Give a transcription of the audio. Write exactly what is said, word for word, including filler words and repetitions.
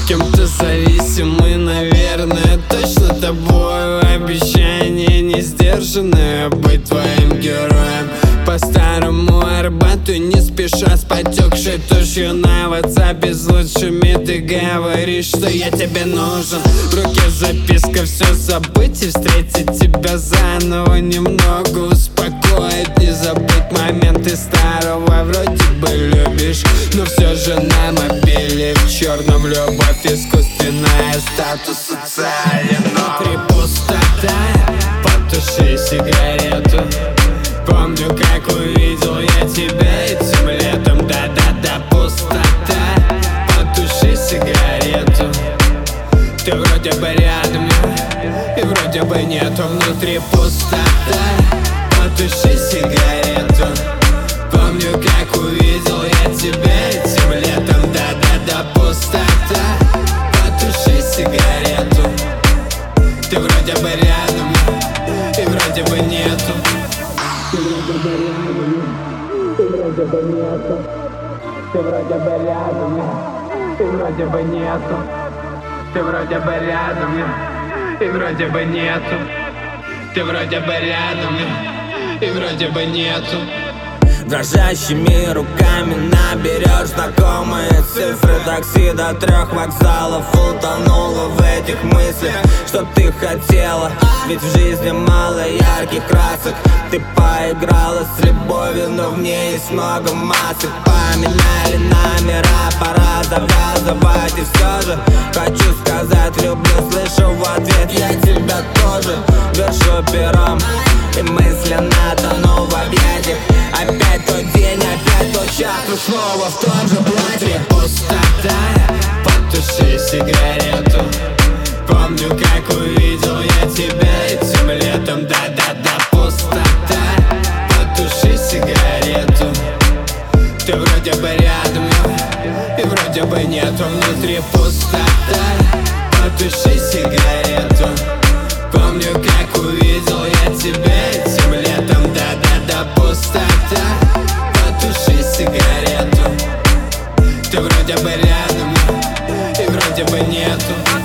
кем-то зависимый, наверное, точно тобой. Обещание не сдержанное, быть твоим героем. По старому Арбату не спеша с потекшей тушью на ватсапе с лучшими ты говоришь, что я тебе нужен. В руке записка, все забыть и встретить тебя заново немного успокоит. Не забыть моменты старого, вроде бы любишь, но все же на мобиле в черном любовь искусственная, статус социален. Внутри пустота, потуши сигарету. Помню, как увидел я тебя этим летом. Да-да-да, пустота, потуши сигарету. Ты вроде бы рядом, и вроде бы нету. Внутри пустота, потуши сигарету. Помню, как увидел я тебя этим летом. Да-да-да, пустота, потуши сигарету. Ты вроде бы рядом, и вроде бы нету. Ты вроде бы рядом, ты вроде бы нету. Ты вроде бы рядом, ты вроде бы нету. Ты вроде бы рядом, и вроде бы нету. Ты вроде бы рядом, и вроде бы нету. Дрожащими руками наберешь знакомые цифры. Такси до трех вокзалов, утонула в этих мыслях. Что ты хотела, ведь в жизни мало ярких красок. Ты поиграла с любовью, но в ней есть много масок. Поменяли номера, пора завязывать. И все же хочу сказать люблю, слышу в ответ я тебя тоже. Вершу пером и мысленно тону в объятиях. Опять тот день, опять тот час, мы снова в том же платье. Пустота, потуши сигарету. Помню, как увидел я тебя этим летом. Да-да-да, пустота, потуши сигарету. Ты вроде бы рядом, и вроде бы нету. Внутри пустота, потуши сигарету. Помню, как увидел я тебя этим летом. Да-да-да, пустота, потуши сигарету. Ты вроде бы рядом, и вроде бы нету.